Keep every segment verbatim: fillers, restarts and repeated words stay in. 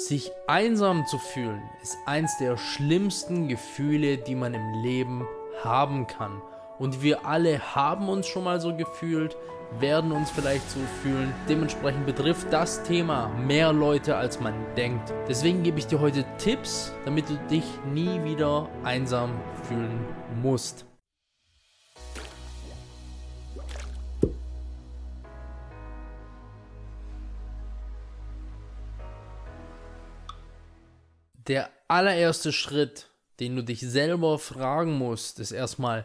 Sich einsam zu fühlen, ist eins der schlimmsten Gefühle, die man im Leben haben kann. Und wir alle haben uns schon mal so gefühlt, werden uns vielleicht so fühlen. Dementsprechend betrifft das Thema mehr Leute, als man denkt. Deswegen gebe ich dir heute Tipps, damit du dich nie wieder einsam fühlen musst. Der allererste Schritt, den du dich selber fragen musst, ist erstmal,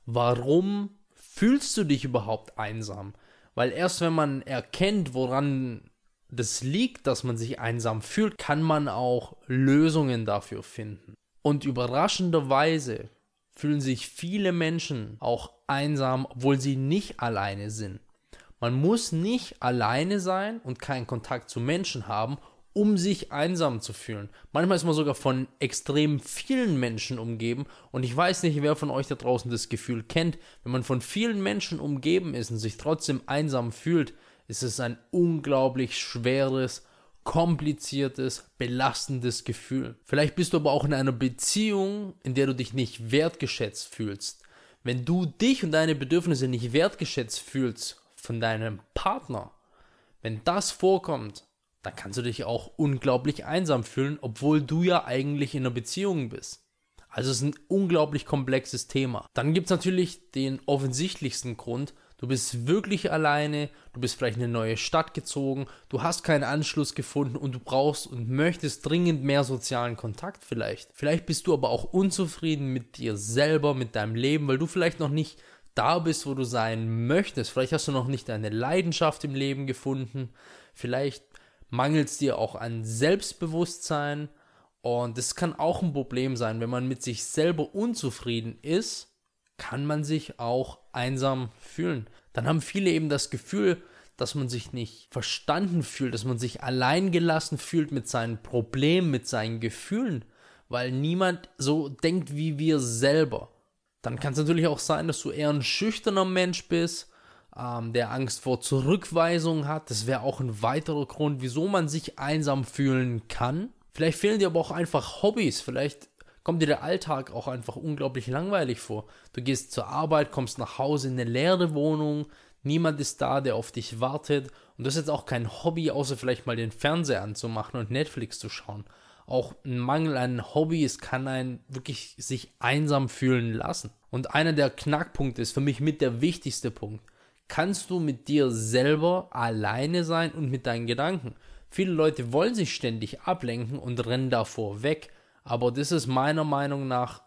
warum fühlst du dich überhaupt einsam? Weil erst wenn man erkennt, woran das liegt, dass man sich einsam fühlt, kann man auch Lösungen dafür finden. Und überraschenderweise fühlen sich viele Menschen auch einsam, obwohl sie nicht alleine sind. Man muss nicht alleine sein und keinen Kontakt zu Menschen haben, um sich einsam zu fühlen. Manchmal ist man sogar von extrem vielen Menschen umgeben und ich weiß nicht, wer von euch da draußen das Gefühl kennt, wenn man von vielen Menschen umgeben ist und sich trotzdem einsam fühlt, ist es ein unglaublich schweres, kompliziertes, belastendes Gefühl. Vielleicht bist du aber auch in einer Beziehung, in der du dich nicht wertgeschätzt fühlst. Wenn du dich und deine Bedürfnisse nicht wertgeschätzt fühlst von deinem Partner, wenn das vorkommt, dann kannst du dich auch unglaublich einsam fühlen, obwohl du ja eigentlich in einer Beziehung bist. Also es ist ein unglaublich komplexes Thema. Dann gibt es natürlich den offensichtlichsten Grund. Du bist wirklich alleine, du bist vielleicht in eine neue Stadt gezogen, du hast keinen Anschluss gefunden und du brauchst und möchtest dringend mehr sozialen Kontakt vielleicht. Vielleicht bist du aber auch unzufrieden mit dir selber, mit deinem Leben, weil du vielleicht noch nicht da bist, wo du sein möchtest. Vielleicht hast du noch nicht deine Leidenschaft im Leben gefunden. Vielleicht mangelt es dir auch an Selbstbewusstsein und das kann auch ein Problem sein. Wenn man mit sich selber unzufrieden ist, kann man sich auch einsam fühlen. Dann haben viele eben das Gefühl, dass man sich nicht verstanden fühlt, dass man sich alleingelassen fühlt mit seinen Problemen, mit seinen Gefühlen, weil niemand so denkt wie wir selber. Dann kann es natürlich auch sein, dass du eher ein schüchterner Mensch bist, Ähm, der Angst vor Zurückweisung hat. Das wäre auch ein weiterer Grund, wieso man sich einsam fühlen kann. Vielleicht fehlen dir aber auch einfach Hobbys. Vielleicht kommt dir der Alltag auch einfach unglaublich langweilig vor. Du gehst zur Arbeit, kommst nach Hause in eine leere Wohnung, niemand ist da, der auf dich wartet und du hast jetzt auch kein Hobby, außer vielleicht mal den Fernseher anzumachen und Netflix zu schauen. Auch ein Mangel an Hobbys kann einen wirklich sich einsam fühlen lassen. Und einer der Knackpunkte ist für mich mit der wichtigste Punkt. Kannst du mit dir selber alleine sein und mit deinen Gedanken? Viele Leute wollen sich ständig ablenken und rennen davor weg, aber das ist meiner Meinung nach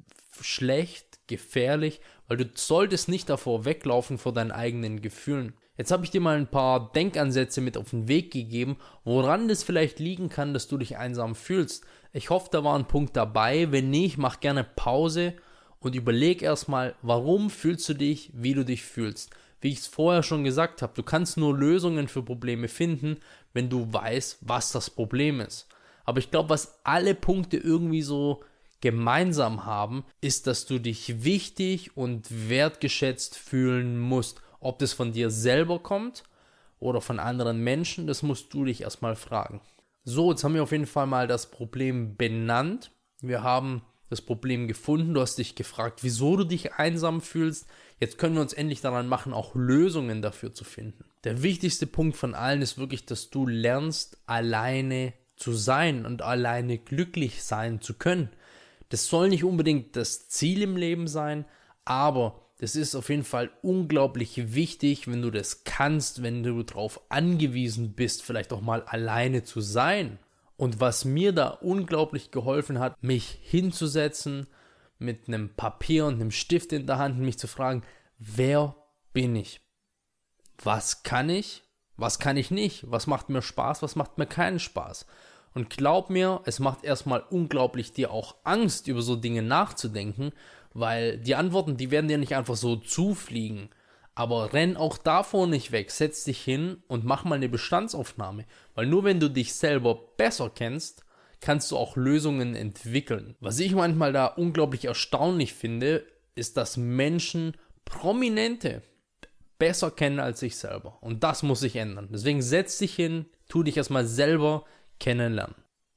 schlecht, gefährlich, weil du solltest nicht davor weglaufen vor deinen eigenen Gefühlen. Jetzt habe ich dir mal ein paar Denkansätze mit auf den Weg gegeben, woran das vielleicht liegen kann, dass du dich einsam fühlst. Ich hoffe, da war ein Punkt dabei. Wenn nicht, mach gerne Pause und überleg erstmal, warum fühlst du dich, wie du dich fühlst. Wie ich es vorher schon gesagt habe, du kannst nur Lösungen für Probleme finden, wenn du weißt, was das Problem ist. Aber ich glaube, was alle Punkte irgendwie so gemeinsam haben, ist, dass du dich wichtig und wertgeschätzt fühlen musst. Ob das von dir selber kommt oder von anderen Menschen, das musst du dich erstmal fragen. So, jetzt haben wir auf jeden Fall mal das Problem benannt. Wir haben das Problem gefunden, du hast dich gefragt, wieso du dich einsam fühlst. Jetzt können wir uns endlich daran machen, auch Lösungen dafür zu finden. Der wichtigste Punkt von allen ist wirklich, dass du lernst, alleine zu sein und alleine glücklich sein zu können. Das soll nicht unbedingt das Ziel im Leben sein, aber das ist auf jeden Fall unglaublich wichtig, wenn du das kannst, wenn du darauf angewiesen bist, vielleicht auch mal alleine zu sein. Und was mir da unglaublich geholfen hat, mich hinzusetzen, mit einem Papier und einem Stift in der Hand, mich zu fragen, wer bin ich? Was kann ich? Was kann ich nicht? Was macht mir Spaß? Was macht mir keinen Spaß? Und glaub mir, es macht erstmal unglaublich dir auch Angst, über so Dinge nachzudenken, weil die Antworten, die werden dir nicht einfach so zufliegen. Aber renn auch davor nicht weg, setz dich hin und mach mal eine Bestandsaufnahme. Weil nur wenn du dich selber besser kennst, kannst du auch Lösungen entwickeln. Was ich manchmal da unglaublich erstaunlich finde, ist, dass Menschen Prominente besser kennen als sich selber. Und das muss sich ändern. Deswegen setz dich hin, tu dich erstmal selber kennenlernen.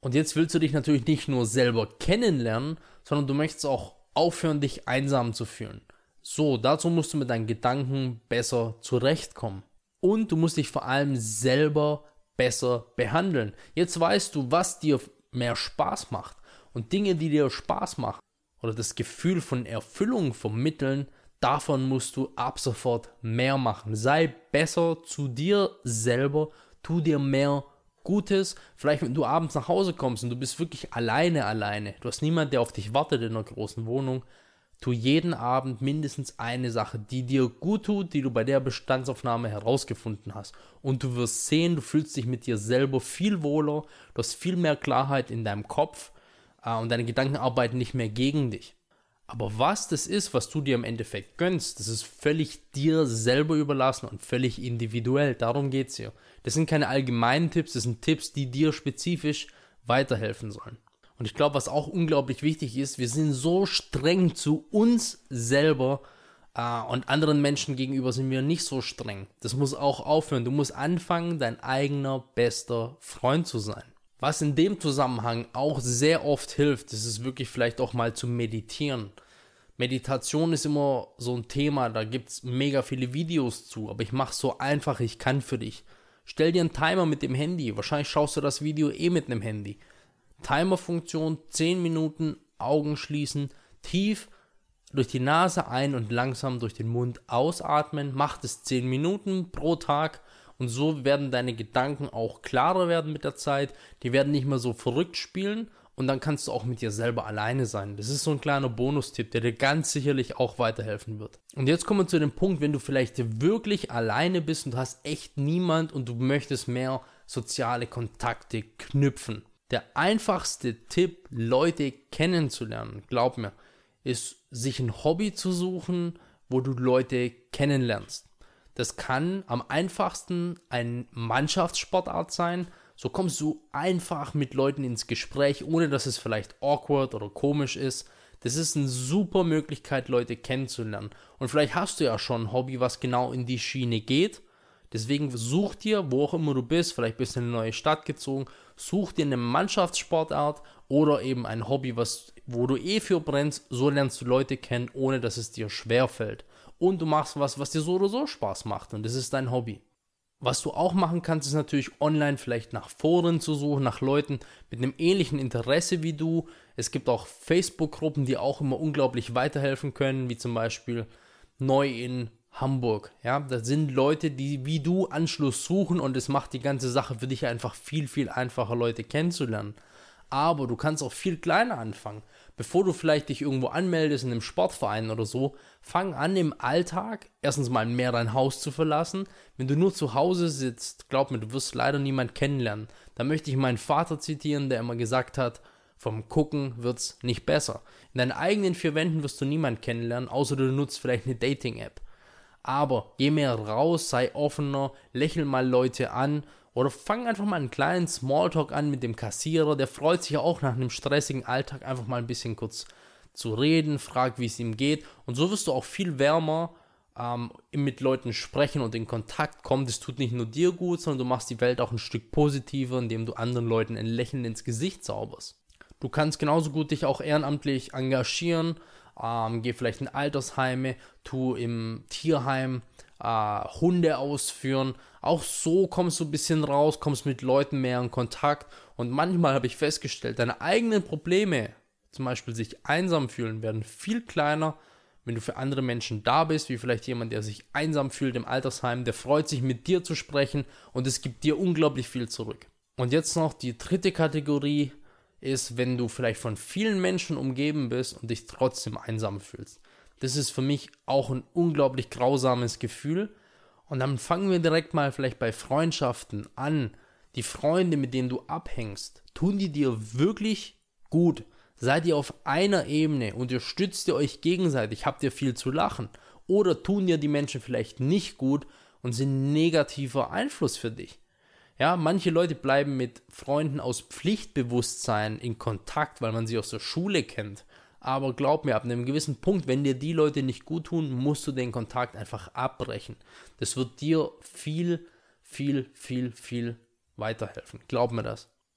Und jetzt willst du dich natürlich nicht nur selber kennenlernen, sondern du möchtest auch aufhören, dich einsam zu fühlen. So, dazu musst du mit deinen Gedanken besser zurechtkommen. Und du musst dich vor allem selber besser behandeln. Jetzt weißt du, was dir mehr Spaß macht. Und Dinge, die dir Spaß machen oder das Gefühl von Erfüllung vermitteln, davon musst du ab sofort mehr machen. Sei besser zu dir selber, tu dir mehr Gutes. Vielleicht, wenn du abends nach Hause kommst und du bist wirklich alleine, alleine. Du hast niemanden, der auf dich wartet in einer großen Wohnung. Tu jeden Abend mindestens eine Sache, die dir gut tut, die du bei der Bestandsaufnahme herausgefunden hast. Und du wirst sehen, du fühlst dich mit dir selber viel wohler, du hast viel mehr Klarheit in deinem Kopf äh, und deine Gedanken arbeiten nicht mehr gegen dich. Aber was das ist, was du dir im Endeffekt gönnst, das ist völlig dir selber überlassen und völlig individuell. Darum geht es hier. Das sind keine allgemeinen Tipps, das sind Tipps, die dir spezifisch weiterhelfen sollen. Und ich glaube, was auch unglaublich wichtig ist, wir sind so streng zu uns selber äh, und anderen Menschen gegenüber sind wir nicht so streng. Das muss auch aufhören. Du musst anfangen, dein eigener bester Freund zu sein. Was in dem Zusammenhang auch sehr oft hilft, das ist wirklich vielleicht auch mal zu meditieren. Meditation ist immer so ein Thema, da gibt es mega viele Videos zu, aber ich mache es so einfach, ich kann für dich. Stell dir einen Timer mit dem Handy, wahrscheinlich schaust du das Video eh mit einem Handy. Timer-Funktion, zehn Minuten, Augen schließen, tief durch die Nase ein und langsam durch den Mund ausatmen. Mach das zehn Minuten pro Tag und so werden deine Gedanken auch klarer werden mit der Zeit. Die werden nicht mehr so verrückt spielen und dann kannst du auch mit dir selber alleine sein. Das ist so ein kleiner Bonustipp, der dir ganz sicherlich auch weiterhelfen wird. Und jetzt kommen wir zu dem Punkt, wenn du vielleicht wirklich alleine bist und du hast echt niemand und du möchtest mehr soziale Kontakte knüpfen. Der einfachste Tipp, Leute kennenzulernen, glaub mir, ist, sich ein Hobby zu suchen, wo du Leute kennenlernst. Das kann am einfachsten eine Mannschaftssportart sein. So kommst du einfach mit Leuten ins Gespräch, ohne dass es vielleicht awkward oder komisch ist. Das ist eine super Möglichkeit, Leute kennenzulernen. Und vielleicht hast du ja schon ein Hobby, was genau in die Schiene geht. Deswegen such dir, wo auch immer du bist, vielleicht bist du in eine neue Stadt gezogen, such dir eine Mannschaftssportart oder eben ein Hobby, was, wo du eh für brennst, so lernst du Leute kennen, ohne dass es dir schwerfällt. Und du machst was, was dir so oder so Spaß macht und das ist dein Hobby. Was du auch machen kannst, ist natürlich online vielleicht nach Foren zu suchen, nach Leuten mit einem ähnlichen Interesse wie du. Es gibt auch Facebook-Gruppen, die auch immer unglaublich weiterhelfen können, wie zum Beispiel Neu in Hamburg, ja, das sind Leute, die wie du Anschluss suchen und es macht die ganze Sache für dich einfach viel, viel einfacher, Leute kennenzulernen. Aber du kannst auch viel kleiner anfangen. Bevor du vielleicht dich irgendwo anmeldest in einem Sportverein oder so, fang an im Alltag erstens mal mehr dein Haus zu verlassen. Wenn du nur zu Hause sitzt, glaub mir, du wirst leider niemanden kennenlernen. Da möchte ich meinen Vater zitieren, der immer gesagt hat, vom Gucken wird's nicht besser. In deinen eigenen vier Wänden wirst du niemanden kennenlernen, außer du nutzt vielleicht eine Dating-App. Aber geh mehr raus, sei offener, lächel mal Leute an oder fang einfach mal einen kleinen Smalltalk an mit dem Kassierer. Der freut sich ja auch nach einem stressigen Alltag einfach mal ein bisschen kurz zu reden, frag, wie es ihm geht. Und so wirst du auch viel wärmer ähm, mit Leuten sprechen und in Kontakt kommen. Das tut nicht nur dir gut, sondern du machst die Welt auch ein Stück positiver, indem du anderen Leuten ein Lächeln ins Gesicht zauberst. Du kannst genauso gut dich auch ehrenamtlich engagieren. Ähm, geh vielleicht in Altersheime, tu im Tierheim äh, Hunde ausführen. Auch so kommst du ein bisschen raus, kommst mit Leuten mehr in Kontakt. Und manchmal habe ich festgestellt, deine eigenen Probleme, zum Beispiel sich einsam fühlen, werden viel kleiner, wenn du für andere Menschen da bist, wie vielleicht jemand, der sich einsam fühlt im Altersheim, der freut sich, mit dir zu sprechen und es gibt dir unglaublich viel zurück. Und jetzt noch die dritte Kategorie ist, wenn du vielleicht von vielen Menschen umgeben bist und dich trotzdem einsam fühlst. Das ist für mich auch ein unglaublich grausames Gefühl. Und dann fangen wir direkt mal vielleicht bei Freundschaften an. Die Freunde, mit denen du abhängst, tun die dir wirklich gut? Seid ihr auf einer Ebene? Unterstützt ihr euch gegenseitig? Habt ihr viel zu lachen? Oder tun dir die Menschen vielleicht nicht gut und sind negativer Einfluss für dich? Ja, manche Leute bleiben mit Freunden aus Pflichtbewusstsein in Kontakt, weil man sie aus der Schule kennt. Aber glaub mir, ab einem gewissen Punkt, wenn dir die Leute nicht gut tun, musst du den Kontakt einfach abbrechen. Das wird dir viel, viel, viel, viel weiterhelfen. Glaub mir das.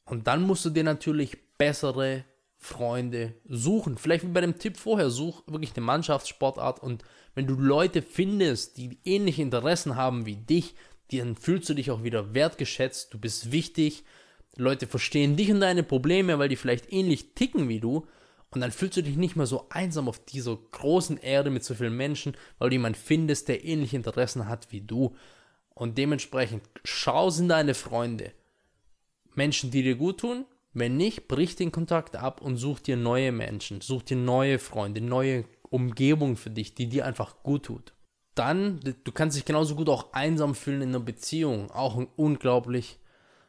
Und dann musst du dir natürlich bessere Freunde suchen. Vielleicht wie bei dem Tipp vorher, such wirklich eine Mannschaftssportart und wenn du Leute findest, die ähnliche Interessen haben wie dich, dann fühlst du dich auch wieder wertgeschätzt, du bist wichtig, Leute verstehen dich und deine Probleme, weil die vielleicht ähnlich ticken wie du und dann fühlst du dich nicht mehr so einsam auf dieser großen Erde mit so vielen Menschen, weil du jemanden findest, der ähnliche Interessen hat wie du und dementsprechend schau in deine Freunde, Menschen, die dir gut tun. Wenn nicht, brich den Kontakt ab und such dir neue Menschen, such dir neue Freunde, neue Umgebung für dich, die dir einfach gut tut. Dann, du kannst dich genauso gut auch einsam fühlen in einer Beziehung, auch ein unglaublich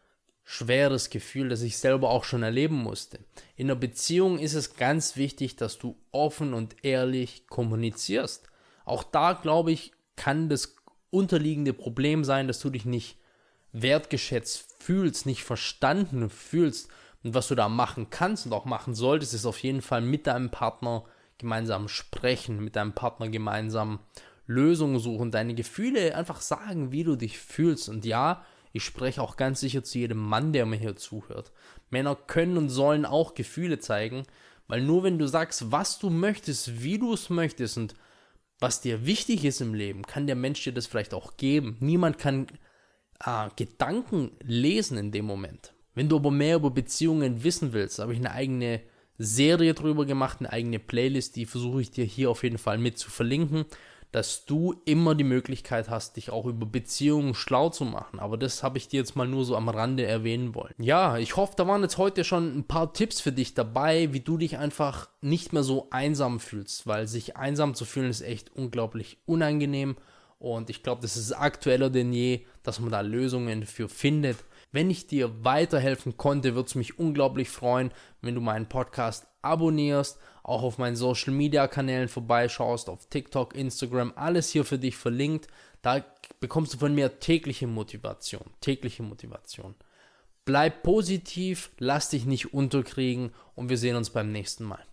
schweres Gefühl, das ich selber auch schon erleben musste. In einer Beziehung ist es ganz wichtig, dass du offen und ehrlich kommunizierst. Auch da, glaube ich, kann das unterliegende Problem sein, dass du dich nicht wertgeschätzt fühlst, nicht verstanden fühlst. Und was du da machen kannst und auch machen solltest, ist auf jeden Fall mit deinem Partner gemeinsam sprechen, mit deinem Partner gemeinsam Lösungen suchen, deine Gefühle einfach sagen, wie du dich fühlst. Und ja, ich spreche auch ganz sicher zu jedem Mann, der mir hier zuhört. Männer können und sollen auch Gefühle zeigen, weil nur wenn du sagst, was du möchtest, wie du es möchtest und was dir wichtig ist im Leben, kann der Mensch dir das vielleicht auch geben. Niemand kann äh, Gedanken lesen in dem Moment. Wenn du aber mehr über Beziehungen wissen willst, habe ich eine eigene Serie drüber gemacht, eine eigene Playlist, die versuche ich dir hier auf jeden Fall mit zu verlinken, dass du immer die Möglichkeit hast, dich auch über Beziehungen schlau zu machen. Aber das habe ich dir jetzt mal nur so am Rande erwähnen wollen. Ja, ich hoffe, da waren jetzt heute schon ein paar Tipps für dich dabei, wie du dich einfach nicht mehr so einsam fühlst, weil sich einsam zu fühlen ist echt unglaublich unangenehm und ich glaube, das ist aktueller denn je, dass man da Lösungen für findet. Wenn ich dir weiterhelfen konnte, würde es mich unglaublich freuen, wenn du meinen Podcast abonnierst, auch auf meinen Social Media Kanälen vorbeischaust, auf TikTok, Instagram, alles hier für dich verlinkt. Da bekommst du von mir tägliche Motivation, tägliche Motivation. Bleib positiv, lass dich nicht unterkriegen und wir sehen uns beim nächsten Mal.